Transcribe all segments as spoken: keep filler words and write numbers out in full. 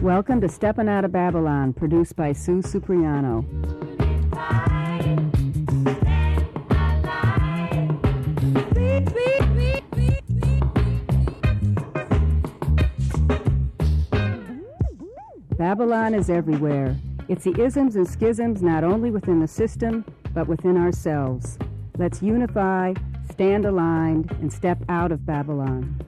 Welcome to Steppin' Out of Babylon, produced by Sue Cipriano. Babylon is everywhere. It's the isms and schisms not only within the system, but within ourselves. Let's unify, stand aligned, and step out of Babylon.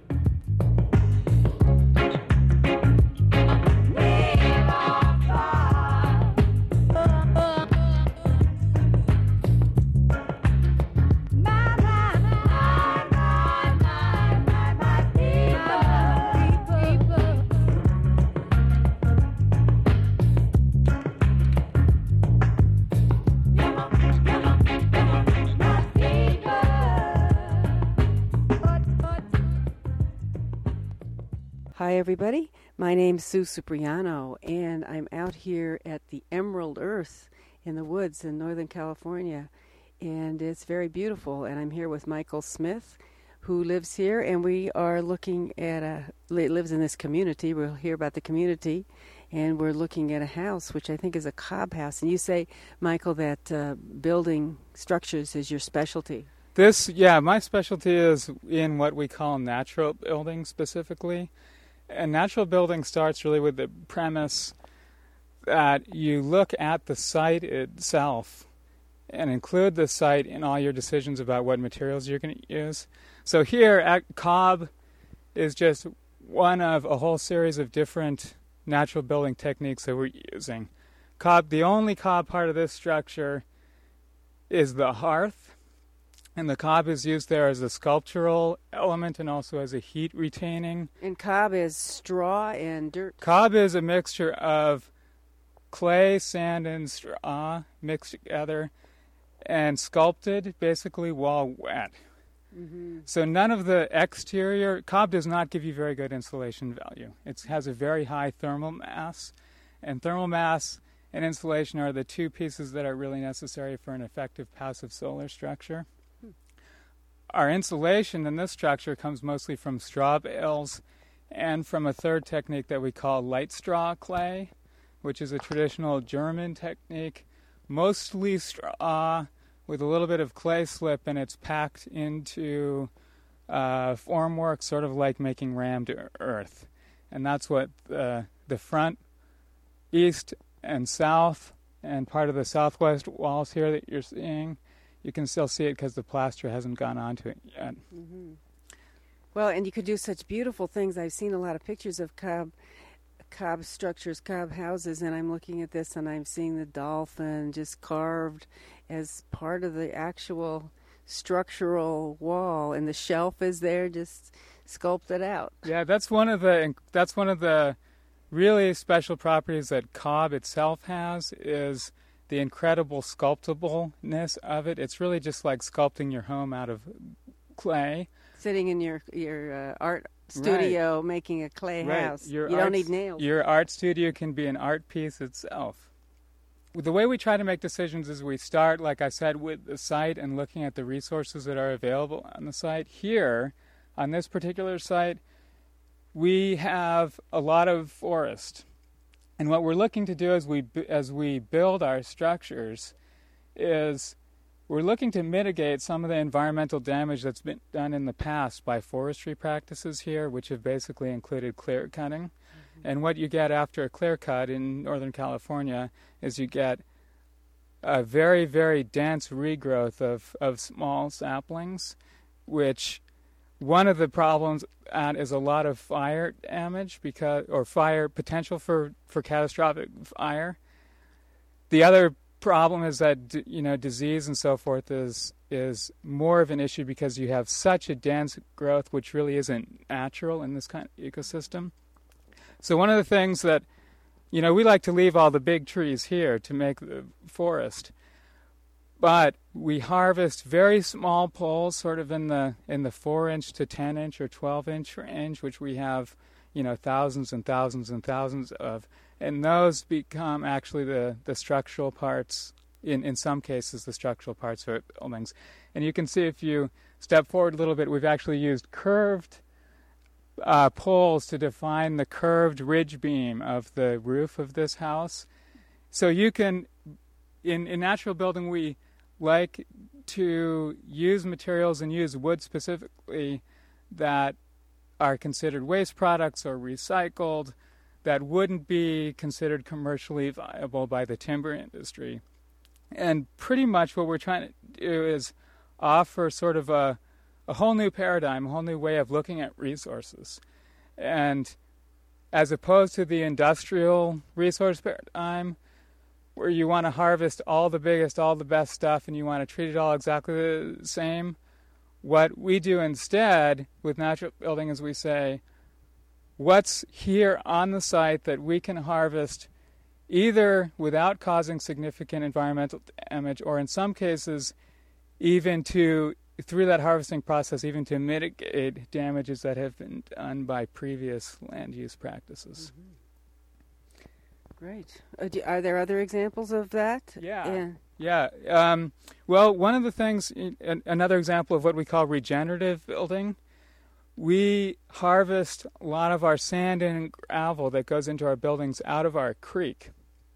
Hi, everybody. My name's Sue Cipriano, and I'm out here at the Emerald Earth in the woods in Northern California, and it's very beautiful. And I'm here with Michael Smith, who lives here, and we are looking at a lives in this community. We'll hear about the community, and we're looking at a house, which I think is a cob house. And you say, Michael, that uh, building structures is your specialty. This, yeah, my specialty is in what we call natural building specifically. And natural building starts really with the premise that you look at the site itself and include the site in all your decisions about what materials you're going to use. So here at cob is just one of a whole series of different natural building techniques that we're using. Cob, the only cob part of this structure is the hearth. And the cob is used there as a sculptural element and also as a heat retaining. And cob is straw and dirt. Cob is a mixture of clay, sand, and straw mixed together and sculpted basically while wet. Mm-hmm. So none of the exterior, cob does not give you very good insulation value. It has a very high thermal mass. And thermal mass and insulation are the two pieces that are really necessary for an effective passive solar structure. Our insulation in this structure comes mostly from straw bales and from a third technique that we call light straw clay, which is a traditional German technique, mostly straw with a little bit of clay slip, and it's packed into uh, formwork, sort of like making rammed earth. And that's what uh, the front, east, and south, and part of the southwest walls here that you're seeing, you can still see it because the plaster hasn't gone onto it yet. Mm-hmm. Well, and you could do such beautiful things. I've seen a lot of pictures of cob, cob structures, cob houses, and I'm looking at this and I'm seeing the dolphin just carved as part of the actual structural wall, and the shelf is there just sculpted out. Yeah, that's one of the that's one of the really special properties that cob itself has is the incredible sculptableness of it. It's really just like sculpting your home out of clay. Sitting in your your uh, art studio right. making a clay right. house. Your you art, don't need nails. Your art studio can be an art piece itself. The way we try to make decisions is we start, like I said, with the site and looking at the resources that are available on the site. Here, on this particular site, we have a lot of forest. And what we're looking to do as we as we build our structures is we're looking to mitigate some of the environmental damage that's been done in the past by forestry practices here, which have basically included clear cutting. Mm-hmm. And what you get after a clear cut in Northern California is you get a very, very dense regrowth of, of small saplings, which one of the problems at is a lot of fire damage because, or fire potential for, for catastrophic fire. The other problem is that, you know, disease and so forth is is more of an issue because you have such a dense growth, which really isn't natural in this kind of ecosystem. So one of the things that, you know, we like to leave all the big trees here to make the forest. But we harvest very small poles, sort of in the in the four inch to ten inch or twelve inch range, which we have, you know, thousands and thousands and thousands of, and those become actually the, the structural parts. In in some cases, the structural parts of buildings. And you can see if you step forward a little bit, we've actually used curved uh, poles to define the curved ridge beam of the roof of this house. So you can, in, in natural building, we like to use materials and use wood specifically that are considered waste products or recycled, that wouldn't be considered commercially viable by the timber industry. And pretty much what we're trying to do is offer sort of a, a whole new paradigm, a whole new way of looking at resources. And as opposed to the industrial resource paradigm, where you want to harvest all the biggest, all the best stuff, and you want to treat it all exactly the same, what we do instead with natural building is we say, what's here on the site that we can harvest either without causing significant environmental damage, or in some cases, even to, through that harvesting process, even to mitigate damages that have been done by previous land use practices. Mm-hmm. Great. Uh, do, are there other examples of that? Yeah. Yeah. yeah. Um, well, one of the things, another example of what we call regenerative building, we harvest a lot of our sand and gravel that goes into our buildings out of our creek.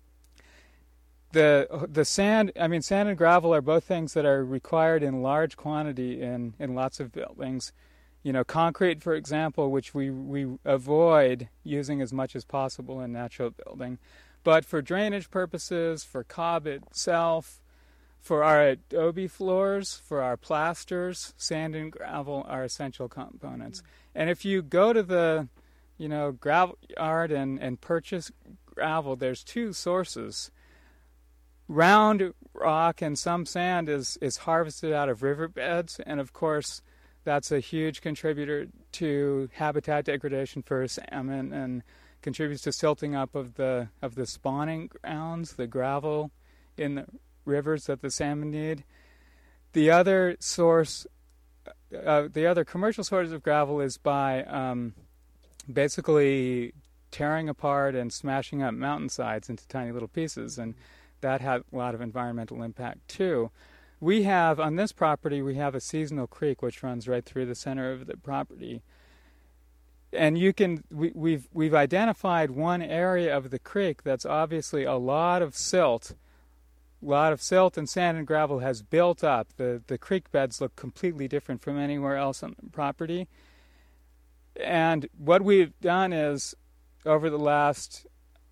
The the sand, I mean, sand and gravel are both things that are required in large quantity in, in lots of buildings. You know, concrete, for example, which we, we avoid using as much as possible in natural building. But for drainage purposes, for cob itself, for our adobe floors, for our plasters, sand and gravel are essential components. Mm-hmm. And if you go to the, you know, gravel yard and, and purchase gravel, there's two sources. Round rock and some sand is, is harvested out of riverbeds, and of course that's a huge contributor to habitat degradation for salmon and contributes to silting up of the of the spawning grounds, the gravel in the rivers that the salmon need. The other source, uh, the other commercial source of gravel is by um, basically tearing apart and smashing up mountainsides into tiny little pieces, and that had a lot of environmental impact too. We have, on this property, we have a seasonal creek which runs right through the center of the property. And you can, we, we've we've identified one area of the creek that's obviously a lot of silt. A lot of silt and sand and gravel has built up. The, the creek beds look completely different from anywhere else on the property. And what we've done is, over the last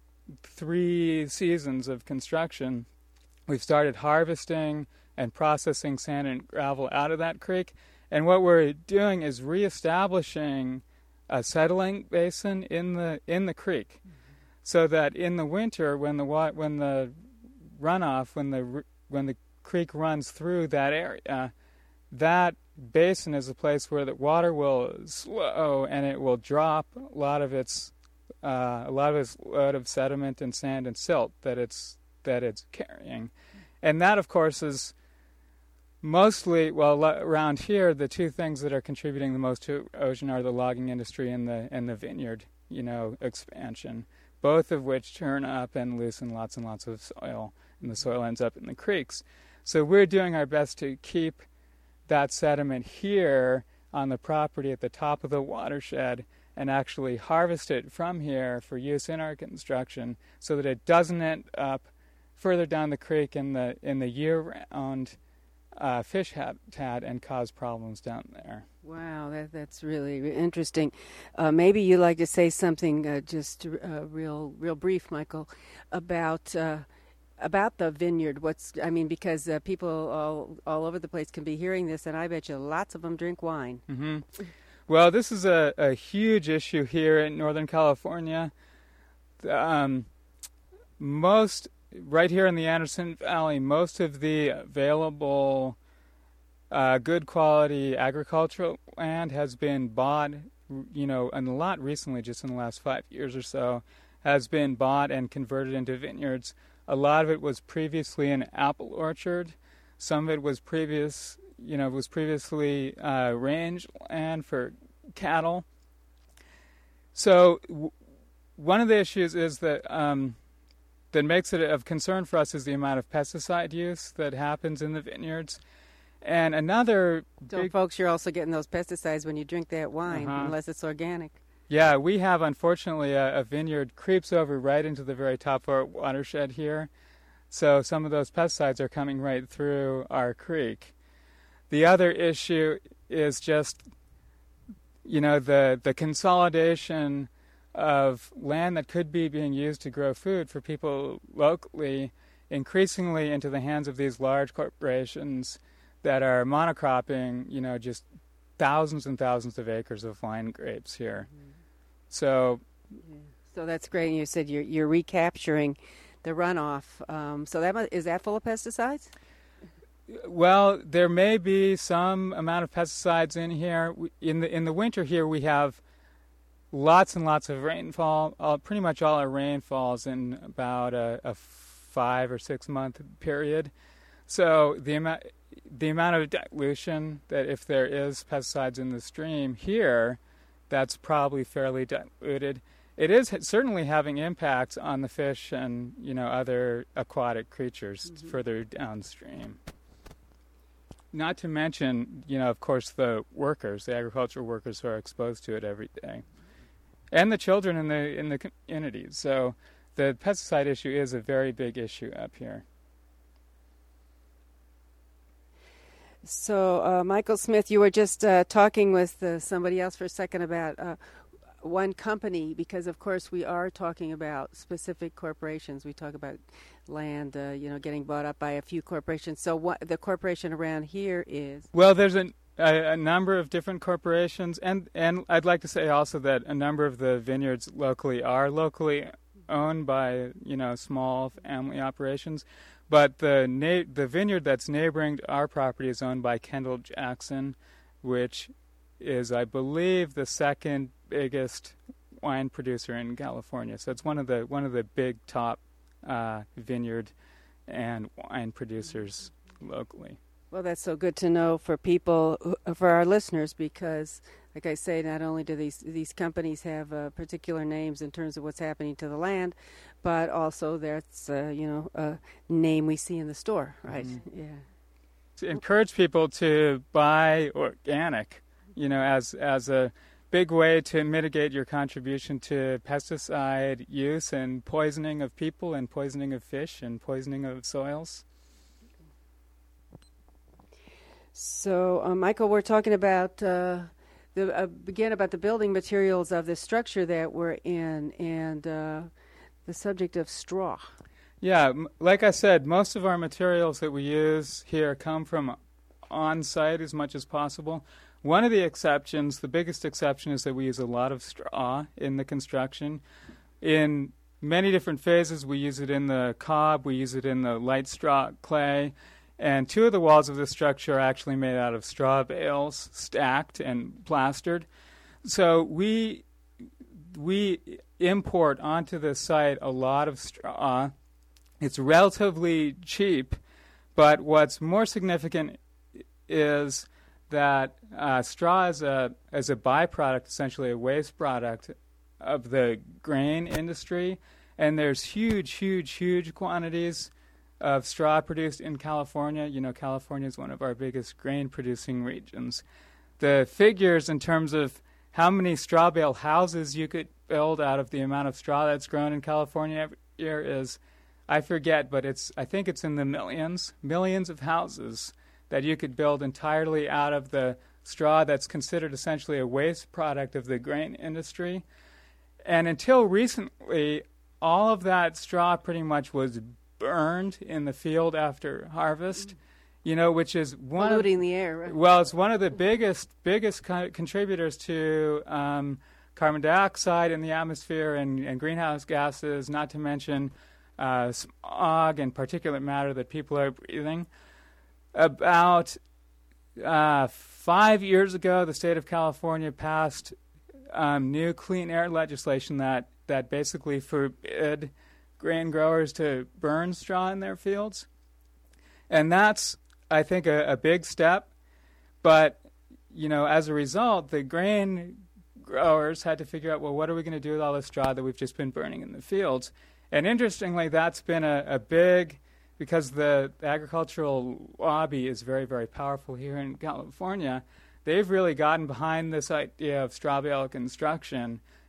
three seasons of construction, we've started harvesting and processing sand and gravel out of that creek. And what we're doing is reestablishing a settling basin in the in the creek, mm-hmm. so that in the winter, when the wa- when the runoff, when the when the creek runs through that area, that basin is a place where the water will slow and it will drop a lot of its uh, a lot of its load of sediment and sand and silt that it's that it's carrying, and that of course is mostly, well, around here, the two things that are contributing the most to erosion are the logging industry and the and the vineyard, you know, expansion, both of which turn up and loosen lots and lots of soil, and the soil ends up in the creeks. So we're doing our best to keep that sediment here on the property at the top of the watershed and actually harvest it from here for use in our construction so that it doesn't end up further down the creek in the in the year-round Uh, fish habitat and cause problems down there. Wow, that, that's really interesting. Uh, maybe you'd like to say something, uh, just uh, real, real brief, Michael, about uh, about the vineyard. What's I mean, because uh, people all all over the place can be hearing this, and I bet you lots of them drink wine. Mm-hmm. Well, this is a, a huge issue here in Northern California. Um, most Right here in the Anderson Valley, most of the available uh, good quality agricultural land has been bought, you know, and a lot recently, just in the last five years or so, has been bought and converted into vineyards. A lot of it was previously an apple orchard. Some of it was previous, you know, was previously uh, range land for cattle. So w- one of the issues is that um, that makes it of concern for us is the amount of pesticide use that happens in the vineyards. And another So, big... folks, you're also getting those pesticides when you drink that wine, uh-huh. unless it's organic. Yeah, we have, unfortunately, a, a vineyard creeps over right into the very top of our watershed here. So some of those pesticides are coming right through our creek. The other issue is just, you know, the, the consolidation of land that could be being used to grow food for people locally increasingly into the hands of these large corporations that are monocropping, you know, just thousands and thousands of acres of wine grapes here. Mm-hmm. So, yeah. So that's great. And you said you're you're recapturing the runoff. Um, so that is that full of pesticides? Well, there may be some amount of pesticides in here. In the in the winter here, we have lots and lots of rainfall. All, pretty much all our rain falls in about a, a five or six month period. So the amount the amount of dilution that if there is pesticides in the stream here, that's probably fairly diluted. It is certainly having impacts on the fish and, you know, other aquatic creatures mm-hmm. further downstream. Not to mention, you know, of course, the workers, the agricultural workers who are exposed to it every day, and the children in the in the communities. So the pesticide issue is a very big issue up here. So, uh, Michael Smith, you were just uh, talking with uh, somebody else for a second about uh, one company, because, of course, we are talking about specific corporations. We talk about land, uh, you know, getting bought up by a few corporations. So what the corporation around here is? Well, there's a, a, a number of different corporations, and, and I'd like to say also that a number of the vineyards locally are locally owned by, you know, small family operations. But the na- the vineyard that's neighboring to our property is owned by Kendall Jackson, which is, I believe, the second biggest wine producer in California. So it's one of the one of the big top uh, vineyard and wine producers locally. Well, that's so good to know for people, who, for our listeners, because, like I say, not only do these these companies have uh, particular names in terms of what's happening to the land, but also that's uh, you know a name we see in the store, right? Mm-hmm. Yeah. To encourage people to buy organic, you know, as as a big way to mitigate your contribution to pesticide use and poisoning of people and poisoning of fish and poisoning of soils. So, uh, Michael, we're talking about uh, the uh, again about the building materials of the structure that we're in, and uh, the subject of straw. Yeah, m- like I said, most of our materials that we use here come from on-site as much as possible. One of the exceptions, the biggest exception, is that we use a lot of straw in the construction. In many different phases, we use it in the cob, we use it in the light straw clay. And two of the walls of the structure are actually made out of straw bales, stacked and plastered. So we we import onto the site a lot of straw. It's relatively cheap, but what's more significant is that uh, straw is a as a byproduct, essentially a waste product of the grain industry, and there's huge, huge, huge quantities of straw produced in California. You know, California is one of our biggest grain-producing regions. The figures in terms of how many straw bale houses you could build out of the amount of straw that's grown in California every year is, I forget, but it's I think it's in the millions, millions of houses that you could build entirely out of the straw that's considered essentially a waste product of the grain industry. And until recently, all of that straw pretty much was burned in the field after harvest, you know, which is one polluting of, the air. Right? Well, it's one of the biggest biggest co- contributors to um, carbon dioxide in the atmosphere and, and greenhouse gases. Not to mention uh, smog and particulate matter that people are breathing. About uh, five years ago, the state of California passed um, new clean air legislation that that basically forbid grain growers to burn straw in their fields. And that's, I think, a, a big step. But, you know, as a result, the grain growers had to figure out, well, what are we going to do with all the straw that we've just been burning in the fields? And interestingly, that's been a, a big, because the agricultural lobby is very, very powerful here in California, they've really gotten behind this idea of straw bale construction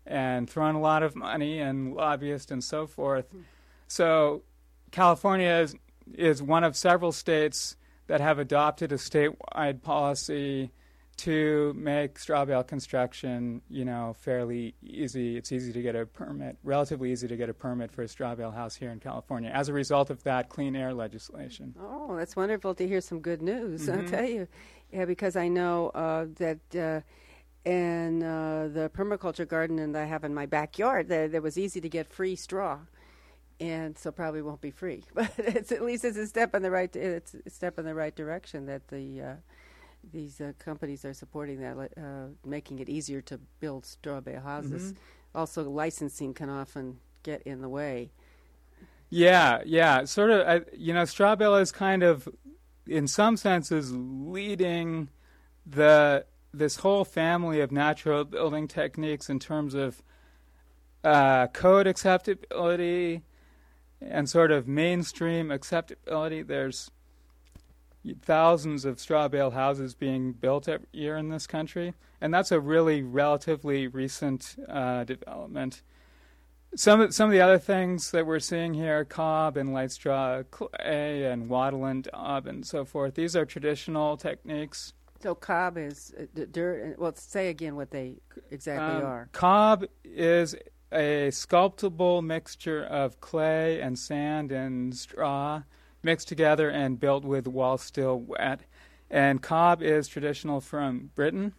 and thrown a lot of money and lobbyists and so forth. So California is, is one of several states that have adopted a statewide policy to make straw bale construction, you know, fairly easy. It's easy to get a permit, relatively easy to get a permit for a straw bale house here in California as a result of that clean air legislation. Oh, that's wonderful to hear some good news, Mm-hmm. I'll tell you. Yeah, because I know uh, that uh, in uh, the permaculture garden that I have in my backyard, there, there was easy to get free straw. And so probably won't be free, but it's at least it's a step in the right. It's a step in the right direction that the uh, these uh, companies are supporting that, uh, making it easier to build straw bale houses. Mm-hmm. Also, licensing can often get in the way. Yeah, yeah, sort of. I, you know, straw bale is kind of, in some senses, leading the this whole family of natural building techniques in terms of uh, code acceptability and sort of mainstream acceptability. There's thousands of straw bale houses being built every year in this country, and that's a really relatively recent uh, development. Some of, some of the other things that we're seeing here, cob and light straw clay and wattle and daub and so forth, these are traditional techniques. So cob is uh, d- dirt. Well, say again what they exactly Um, are. Cob is a sculptable mixture of clay and sand and straw mixed together and built with while still wet. And cob is traditional from Britain.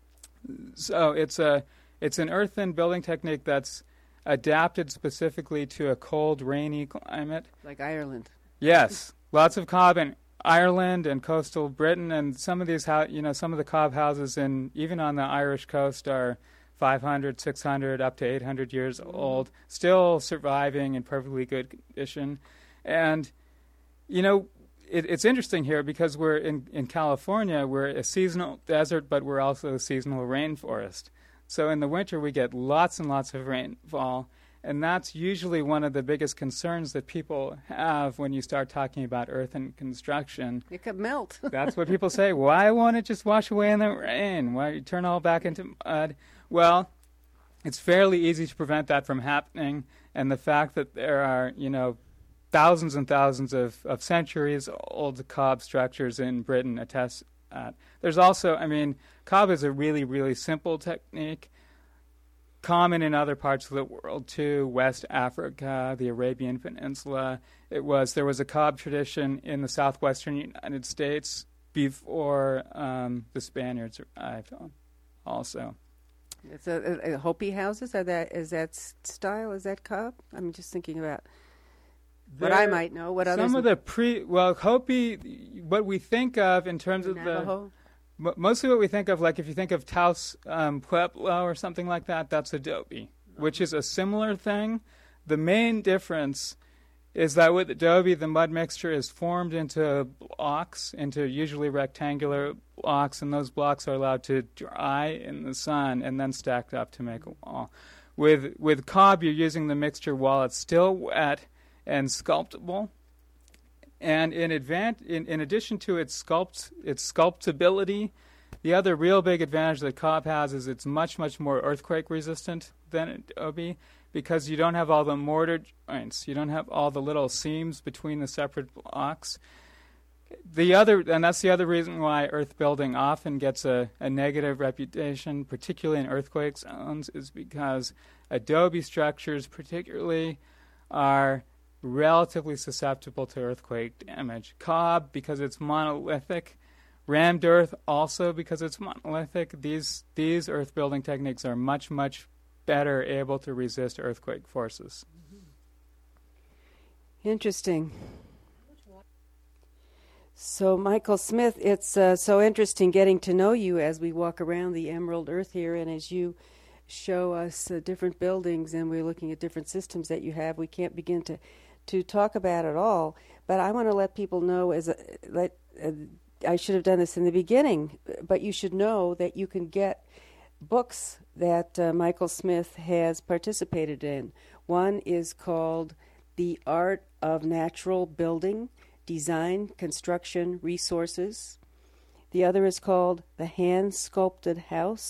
So it's a it's an earthen building technique that's adapted specifically to a cold, rainy climate. Like Ireland. Yes, lots of cob in Ireland and coastal Britain, and some of these, ho- you know, some of the cob houses in even on the Irish coast are five hundred, six hundred, up to eight hundred years old, still surviving in perfectly good condition. And, you know, it, it's interesting here because we're in, in California, we're a seasonal desert, but we're also a seasonal rainforest. So in the winter, we get lots and lots of rainfall, and that's usually one of the biggest concerns that people have when you start talking about earth and construction. It could melt. That's what people say. Why won't it just wash away in the rain? Why you turn all back into mud? Well, it's fairly easy to prevent that from happening, and the fact that there are, you know, thousands and thousands of, of centuries old cob structures in Britain attest that. There's also, I mean, cob is a really, really simple technique, common in other parts of the world too, West Africa, the Arabian Peninsula. It was, there was a cob tradition in the southwestern United States before um, the Spaniards arrived also. It's a, a, a Hopi houses. Are that is that s- style? Is that cob? I'm just thinking about what I There- might know. What others? Some of the pre, well, Hopi, what we think of in terms of the, Navajo? mo- mostly what we think of, like if you think of Taos um, Pueblo or something like that, that's adobe, which is a similar thing. The main difference is that with adobe, the mud mixture is formed into blocks, into usually rectangular blocks, and those blocks are allowed to dry in the sun and then stacked up to make a wall. With with cob, you're using the mixture while it's still wet and sculptable. And in, advan- in, in addition to its sculpt its sculptability, the other real big advantage that cob has is it's much, much more earthquake resistant than adobe, because you don't have all the mortar joints. You don't have all the little seams between the separate blocks. The other, and that's the other reason why earth building often gets a, a negative reputation, particularly in earthquake zones, is because adobe structures particularly are relatively susceptible to earthquake damage. Cob, because it's monolithic. Rammed earth, also because it's monolithic. These, these earth building techniques are much, much better able to resist earthquake forces. Interesting. So, Michael Smith, it's uh, so interesting getting to know you as we walk around the Emerald Earth here, and as you show us uh, different buildings, and we're looking at different systems that you have. We can't begin to, to talk about it all, but I want to let people know, as a, let uh, I should have done this in the beginning, but you should know that you can get books that uh, Michael Smith has participated in. One is called The Art of Natural Building, Design, Construction, Resources. The other is called The Hand Sculpted House,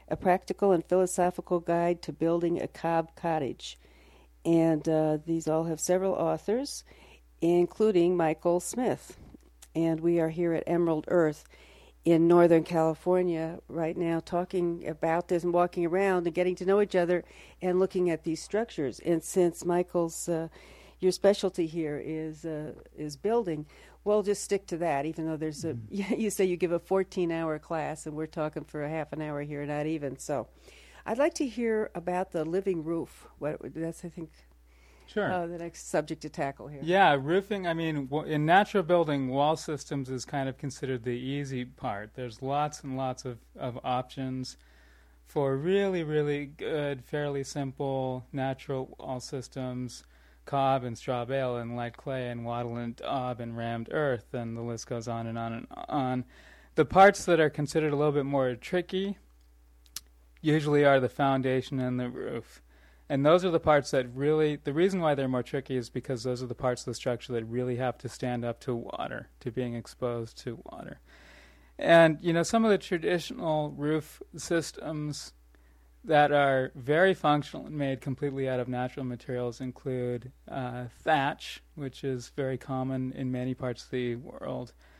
A Practical and Philosophical Guide to Building a Cob Cottage. And uh, these all have several authors, including Michael Smith. And we are here at Emerald Earth in Northern California right now talking about this and walking around and getting to know each other and looking at these structures. And since Michael's, uh, your specialty here is uh, is building, we'll just stick to that, even though there's a, mm-hmm. you say you give a fourteen-hour class, and we're talking for a half an hour here, not even. So I'd like to hear about the living roof. What that's, I think, Sure. Uh, the next subject to tackle here. Yeah, roofing, I mean, w- in natural building, wall systems is kind of considered the easy part. There's lots and lots of, of options for really, really good, fairly simple natural wall systems, cob and straw bale and light clay and wattle and daub and rammed earth, and the list goes on and on and on. The parts that are considered a little bit more tricky usually are the foundation and the roof. And those are the parts that really, the reason why they're more tricky is because those are the parts of the structure that really have to stand up to water, to being exposed to water. And, you know, some of the traditional roof systems that are very functional and made completely out of natural materials include uh, thatch, which is very common in many parts of the world,